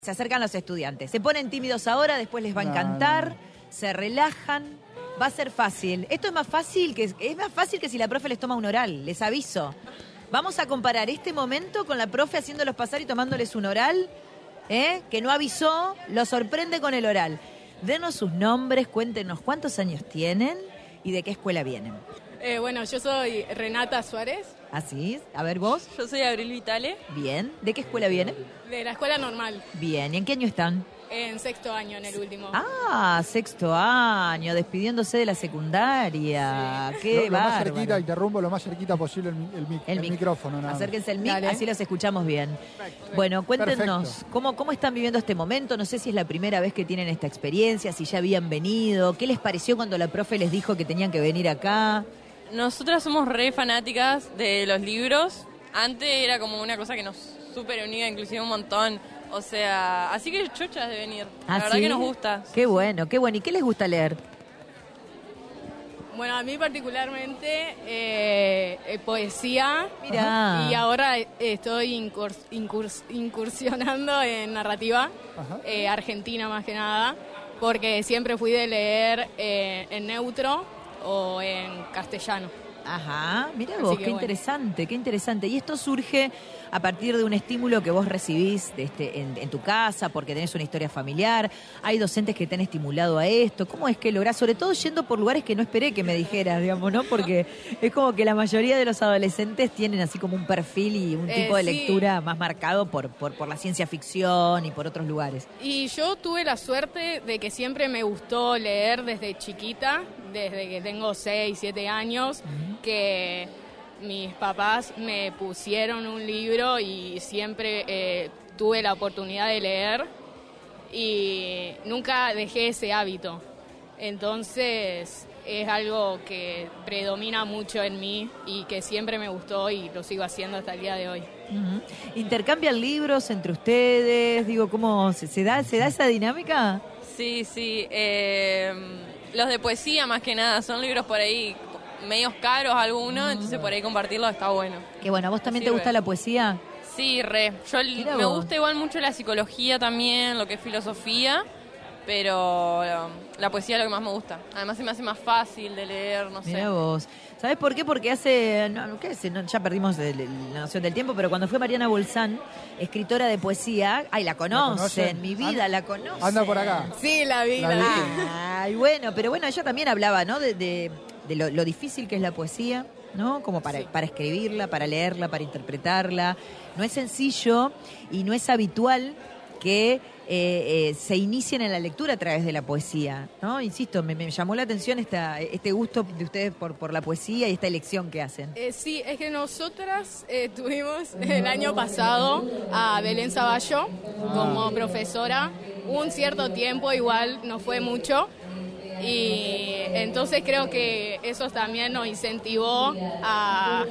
Se acercan los estudiantes, se ponen tímidos ahora, después les va a encantar, se relajan, va a ser fácil. Esto es más fácil que si la profe les toma un oral, les aviso. Vamos a comparar este momento con la profe haciéndolos pasar y tomándoles un oral, que no avisó, los sorprende con el oral. Denos sus nombres, cuéntenos cuántos años tienen y de qué escuela vienen. Bueno, yo soy Renata Suárez. Así es. A ver, vos. Yo soy Abril Vitale. Bien. ¿De qué escuela vienen? De la escuela normal. Bien. ¿Y en qué año están? En sexto año, en el último. Ah, sexto año, despidiéndose de la secundaria. Sí. Qué lo más bárbaro. cerquita, interrumpo, lo más cerquita posible el micrófono. Acérquense el mic, Dale. así los escuchamos bien. Perfecto. Bueno, cuéntenos, ¿cómo están viviendo este momento? No sé si es la primera vez que tienen esta experiencia, si ya habían venido. ¿Qué les pareció cuando la profe les dijo que tenían que venir acá? Nosotras somos re fanáticas de los libros. Antes era como una cosa que nos súper unía, inclusive un montón. O sea, así que chochas de venir. La verdad que nos gusta. Qué bueno, qué bueno. ¿Y qué les gusta leer? Bueno, a mí particularmente poesía. Mirá. Y ahora estoy incursionando en narrativa, argentina más que nada, porque siempre fui de leer en neutro o en castellano. Ajá, mirá vos, qué bueno. interesante, qué interesante. Y esto surge a partir de un estímulo que vos recibís en tu casa, porque tenés una historia familiar. Hay docentes que te han estimulado a esto. ¿Cómo es que lográs? Sobre todo yendo por lugares que no esperé que me dijeras, digamos, ¿no? Porque es como que la mayoría de los adolescentes tienen así como un perfil y un tipo de lectura más marcado por la ciencia ficción y por otros lugares. Y yo tuve la suerte de que siempre me gustó leer desde chiquita, desde que tengo 6, 7 años, que mis papás me pusieron un libro y siempre tuve la oportunidad de leer y nunca dejé ese hábito. Entonces es algo que predomina mucho en mí y que siempre me gustó y lo sigo haciendo hasta el día de hoy. ¿Intercambian libros entre ustedes? Digo, ¿cómo se da esa dinámica? Sí. Los de poesía más que nada, son libros por ahí medios caros algunos, entonces por ahí compartirlos está bueno. Qué bueno, ¿a vos también te Sirve. gusta la poesía? Sí, re. Me gusta igual mucho la psicología también, lo que es filosofía, pero la poesía es lo que más me gusta. Además se me hace más fácil de leer, no sé. Mirá vos. ¿Sabés por qué? Porque ya perdimos la noción del tiempo, pero cuando fue Mariana Bolsán, escritora de poesía, la conocen, mi vida, la conocen. Anda por acá. Sí, la vi. Ay, bueno, pero bueno, ella también hablaba, ¿no? De lo difícil que es la poesía, ¿no? Como para escribirla, para leerla, para interpretarla. No es sencillo y no es habitual que se inicien en la lectura a través de la poesía, ¿no? Insisto, me llamó la atención este gusto de ustedes por la poesía y esta elección que hacen. Sí, es que nosotras tuvimos el año pasado a Belén Zaballo como profesora. Un cierto tiempo, igual no fue mucho. Y entonces creo que eso también nos incentivó a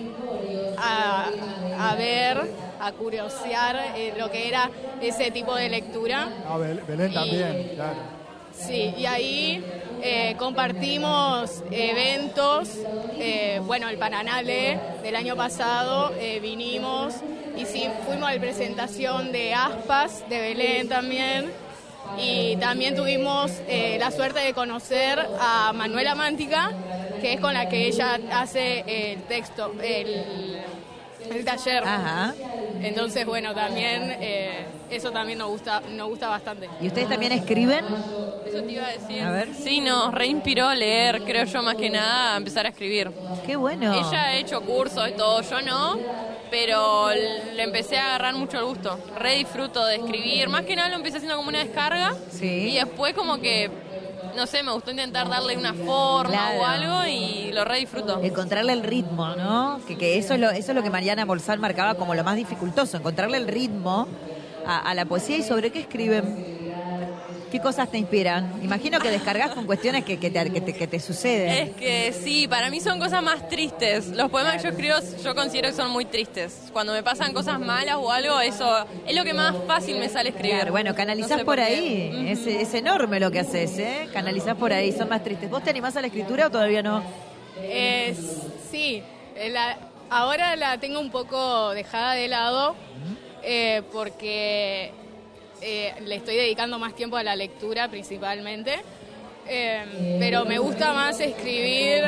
ver, a curiosear lo que era ese tipo de lectura. Belén también, claro. Sí, y ahí compartimos eventos, el Pananale del año pasado vinimos y sí, fuimos a la presentación de Aspas, de Belén también. Y también tuvimos la suerte de conocer a Manuela Mántica, que es con la que ella hace el texto, el taller. Ajá. Entonces, bueno, también eso también nos gusta bastante. ¿Y ustedes también escriben? Eso te iba a decir. A ver. Sí, nos reinspiró leer, creo yo, más que nada, a empezar a escribir. Qué bueno. Ella ha hecho cursos y todo, yo no, pero le empecé a agarrar mucho el gusto. Re disfruto de escribir, más que nada lo empecé haciendo como una descarga. Sí. Y después como que, no sé, me gustó intentar darle una forma o algo y lo re disfruto. Encontrarle el ritmo, ¿no? Que eso es lo que Mariana Bolsán marcaba como lo más dificultoso, encontrarle el ritmo a la poesía. ¿Y sobre qué escriben? ¿Qué cosas te inspiran? Imagino que descargas con cuestiones que te suceden. Es que sí, para mí son cosas más tristes. Los poemas que yo escribo yo considero que son muy tristes. Cuando me pasan cosas malas o algo, eso es lo que más fácil me sale escribir. Claro, bueno, canalizás No sé por qué. ahí. Es enorme lo que haces, ¿eh? Canalizás por ahí, son más tristes. ¿Vos te animás a la escritura o todavía no? Sí, ahora la tengo un poco dejada de lado porque le estoy dedicando más tiempo a la lectura principalmente. Pero me gusta más escribir,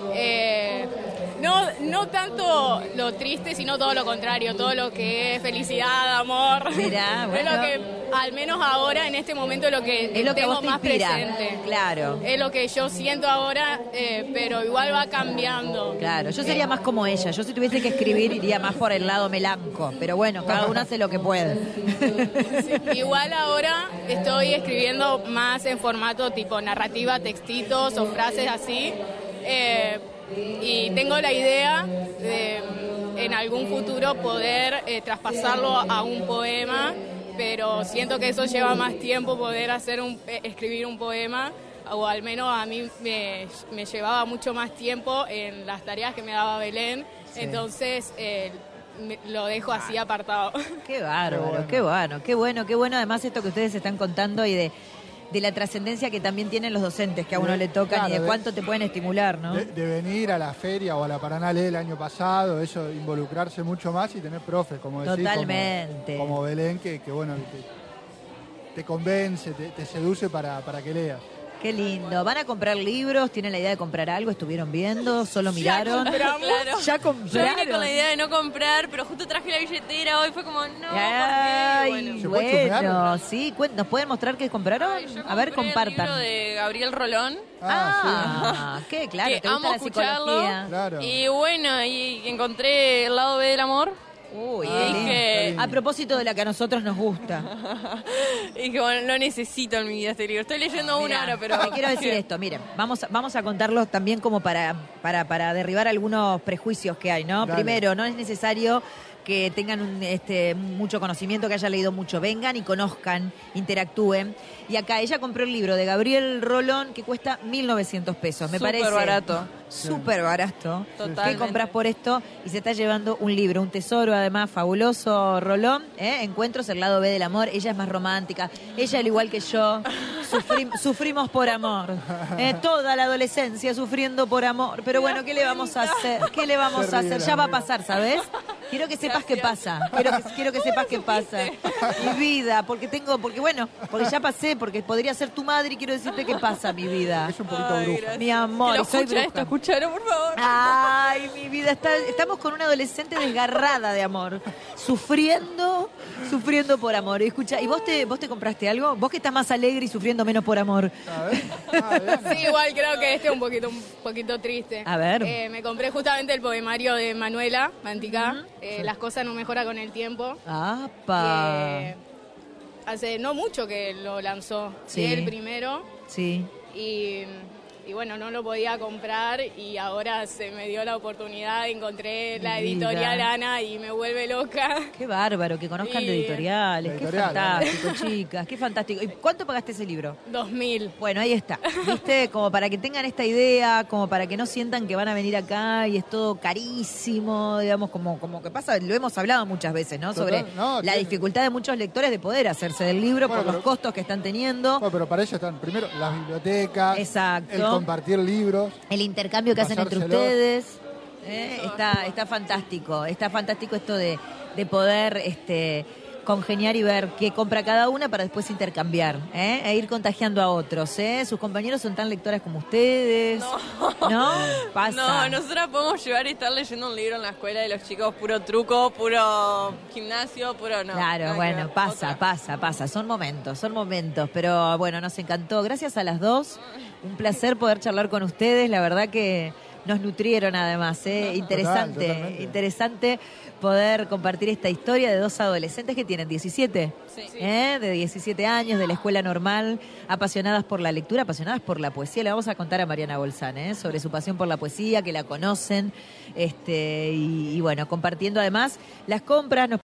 no tanto lo triste, sino todo lo contrario, todo lo que es felicidad, amor. Mirá, bueno. Es lo que, al menos ahora, en este momento, es lo que tengo más presente. Claro. Es lo que yo siento ahora, pero igual va cambiando. Claro, yo sería más como ella. Yo si tuviese que escribir iría más por el lado melanco. Pero bueno, cada uno hace lo que puede. Sí, igual ahora estoy escribiendo más en formato tipo narrativa, textitos o frases así, y tengo la idea de en algún futuro poder traspasarlo a un poema, pero siento que eso lleva más tiempo poder escribir un poema, o al menos a mí me llevaba mucho más tiempo en las tareas que me daba Belén, sí. Entonces lo dejo así apartado. Qué bárbaro, qué bueno además esto que ustedes están contando y de la trascendencia que también tienen los docentes que a uno le tocan, claro, y de cuánto te pueden estimular, ¿no? De venir a la feria o a la Paraná el año pasado, eso, involucrarse mucho más y tener profes, como decís, totalmente, como Belén, que bueno, te convence, te seduce para que leas. Qué lindo. ¿Van a comprar libros? ¿Tienen la idea de comprar algo? ¿Estuvieron viendo? ¿Solo miraron? ¿Ya compraron? Yo vine con la idea de no comprar, pero justo traje la billetera hoy. Fue como, no, ay, bueno, sí. ¿Nos pueden mostrar qué compraron? A ver, compartan. El libro de Gabriel Rolón. Sí. ¿Qué? Claro, que te gusta amo la psicología. Claro. Y bueno, y encontré El lado B del amor. Uy, dije, a propósito de la que a nosotros nos gusta. Y que bueno, lo necesito en mi vida este libro. Estoy leyendo una hora, pero... Quiero decir esto, miren, vamos a contarlo también como para derribar algunos prejuicios que hay, ¿no? Dale. Primero, no es necesario que tengan mucho conocimiento, que hayan leído mucho. Vengan y conozcan, interactúen. Y acá ella compró el libro de Gabriel Rolón que cuesta 1.900 pesos. Me parece barato. Súper barato. Totalmente. ¿Qué compras por esto? Y se está llevando un libro, un tesoro además fabuloso, Rolón. Encuentros, el lado B del amor. Ella es más romántica. Ella, al igual que yo, sufrimos por amor. Toda la adolescencia sufriendo por amor. Pero bueno, ¿qué le vamos a hacer? ¿Qué le vamos a hacer? Ya va a pasar, ¿sabes? Quiero que sepas qué pasa. Quiero que sepas qué pasa. Mi vida, porque ya pasé, porque podría ser tu madre y quiero decirte qué pasa, mi vida. Es un poquito bruja. Mi amor, soy bruja. Escucharon, por favor. Ay, mi vida, estamos con una adolescente desgarrada de amor, sufriendo por amor. Escucha, ¿y vos te compraste algo? Vos que estás más alegre y sufriendo menos por amor. A ver. Sí, igual creo que es un poquito triste. A ver. Me compré justamente el poemario de Manuela Manticá, Las cosas no mejoran con el tiempo. ¡Apa! Hace no mucho que lo lanzó, sí. El primero. Sí. Y bueno, no lo podía comprar y ahora se me dio la oportunidad, encontré la editorial Ana y me vuelve loca. Qué bárbaro, que conozcan de editoriales, qué fantástico, chicas, qué fantástico. ¿Y cuánto pagaste ese libro? 2.000. Bueno, ahí está, ¿viste? Como para que tengan esta idea, como para que no sientan que van a venir acá y es todo carísimo, digamos, como que pasa, lo hemos hablado muchas veces, ¿no? Sobre la dificultad de muchos lectores de poder hacerse del libro por los costos que están teniendo. Bueno, pero para ello están primero las bibliotecas. Exacto. Compartir libros, el intercambio que hacen entre ustedes, está fantástico esto de poder congeniar y ver qué compra cada una para después intercambiar, e ir contagiando a otros, sus compañeros son tan lectoras como ustedes, ¿no? Pasa. No, nosotras podemos llevar y estar leyendo un libro en la escuela de los chicos, puro truco, puro gimnasio, puro no. Claro, bueno, pasa, son momentos, pero bueno, nos encantó, gracias a las dos, un placer poder charlar con ustedes, la verdad que nos nutrieron además, interesante poder compartir esta historia de dos adolescentes que tienen 17, sí. De 17 años, de la escuela normal, apasionadas por la lectura, apasionadas por la poesía. Le vamos a contar a Mariana Bolzán, sobre su pasión por la poesía, que la conocen, y bueno, compartiendo además las compras.